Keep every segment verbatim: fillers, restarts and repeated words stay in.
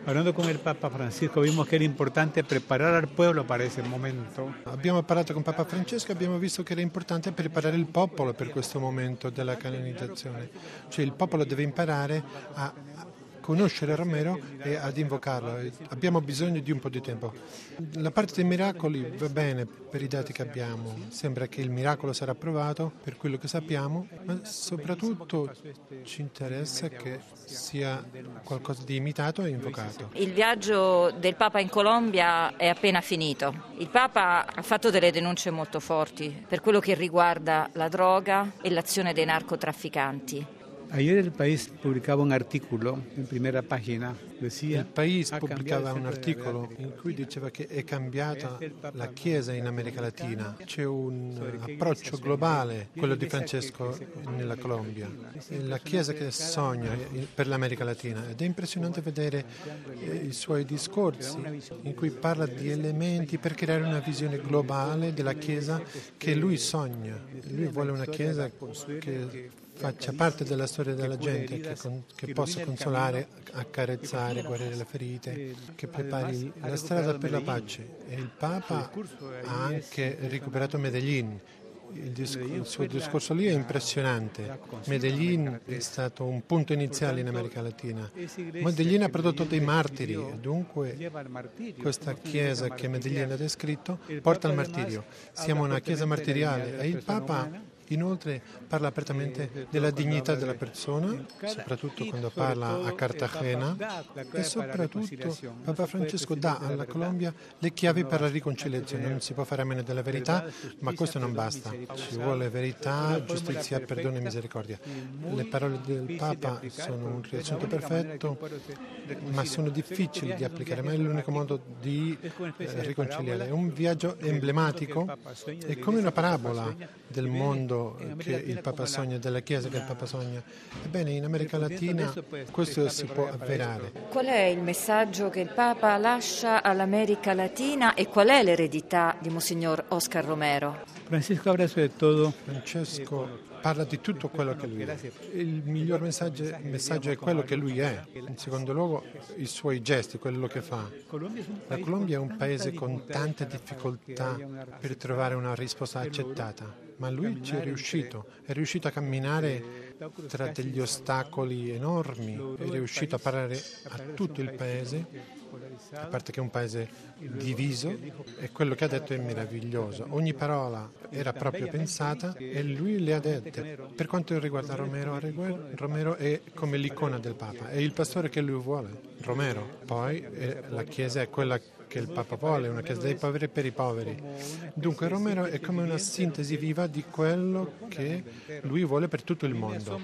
Hablando con il Papa Francisco vimos che era importante preparare al pueblo para ese momento. Abbiamo parlato con Papa Francesco e abbiamo visto che era importante preparare il popolo per questo momento della canonizzazione. Cioè il popolo deve imparare a conoscere Romero e ad invocarlo. Abbiamo bisogno di un po' di tempo. La parte dei miracoli va bene per i dati che abbiamo. Sembra che il miracolo sarà approvato per quello che sappiamo, ma soprattutto ci interessa che sia qualcosa di imitato e invocato. Il viaggio del Papa in Colombia è appena finito. Il Papa ha fatto delle denunce molto forti per quello che riguarda la droga e l'azione dei narcotrafficanti. Ayer el País pubblicava un articolo in prima pagina. Decía, il País pubblicava un articolo in cui diceva che è cambiata la Chiesa in America Latina. C'è un approccio globale, quello di Francesco nella Colombia. È la Chiesa che sogna per l'America Latina ed è impressionante vedere i suoi discorsi in cui parla di elementi per creare una visione globale della Chiesa che lui sogna. Lui vuole una Chiesa che faccia parte della storia della gente, che, con, che possa consolare, accarezzare, guarire le ferite, che prepari la strada per la pace. E il Papa ha anche recuperato Medellin. Il, discor- il suo discorso lì è impressionante. Medellin è stato un punto iniziale in America Latina. Medellin ha prodotto dei martiri e dunque questa chiesa che Medellin ha descritto porta al martirio. Siamo una chiesa martiriale e il Papa inoltre parla apertamente della dignità della persona, soprattutto quando parla a Cartagena, e soprattutto Papa Francesco dà alla Colombia le chiavi per la riconciliazione. Non si può fare a meno della verità, ma questo non basta. Ci vuole verità, giustizia, perdono e misericordia. Le parole del Papa sono un riassunto perfetto, ma sono difficili di applicare, ma è l'unico modo di eh, riconciliare. È un viaggio emblematico, è come una parabola del mondo che il Papa sogna, della Chiesa che il Papa sogna. Ebbene, in America Latina questo si può avverare. Qual è il messaggio che il Papa lascia all'America Latina e qual è l'eredità di Monsignor Oscar Romero? Francisco habla sobre todo. Francesco parla di tutto quello che lui è. Il miglior messaggio, messaggio è quello che lui è. In secondo luogo, i suoi gesti, quello che fa. La Colombia è un paese con tante difficoltà per trovare una risposta accettata, ma lui ci è riuscito. È riuscito a camminare tra degli ostacoli enormi, è riuscito a parlare a tutto il paese, a parte che è un paese diviso, e quello che ha detto è meraviglioso. Ogni parola era proprio pensata e lui le ha dette. Per quanto riguarda Romero, Romero è come l'icona del Papa, è il pastore che lui vuole, Romero. Poi eh, la Chiesa è quella che il Papa vuole, una Chiesa dei poveri per i poveri. Dunque Romero è come una sintesi viva di quello che lui vuole per tutto il mondo.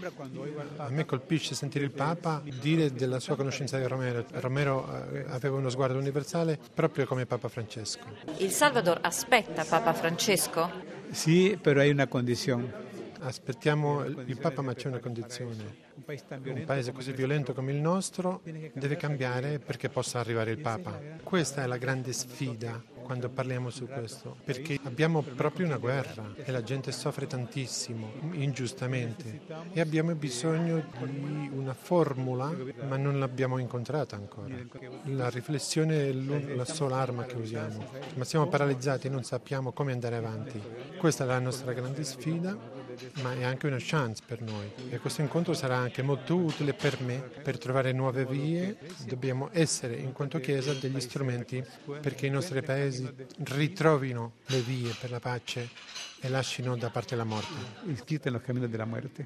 A me colpisce sentire il Papa dire della sua conoscenza di Romero. Romero eh, aveva uno sguardo universale proprio come Papa Francesco. Il Salvador aspetta Papa Francesco? Sì, però hai una condizione. Aspettiamo il Papa, ma c'è una condizione. Un paese così violento come il nostro deve cambiare perché possa arrivare il Papa. Questa è la grande sfida quando parliamo su questo, perché abbiamo proprio una guerra e la gente soffre tantissimo, ingiustamente, e abbiamo bisogno di una formula, ma non l'abbiamo incontrata ancora. La riflessione è la sola arma che usiamo, ma siamo paralizzati e non sappiamo come andare avanti. Questa è la nostra grande sfida, ma è anche una chance per noi, e questo incontro sarà anche molto utile per me per trovare nuove vie. Dobbiamo essere in quanto Chiesa degli strumenti perché i nostri paesi ritrovino le vie per la pace e lasciano da parte la morte. Il quiten los caminos de la muerte.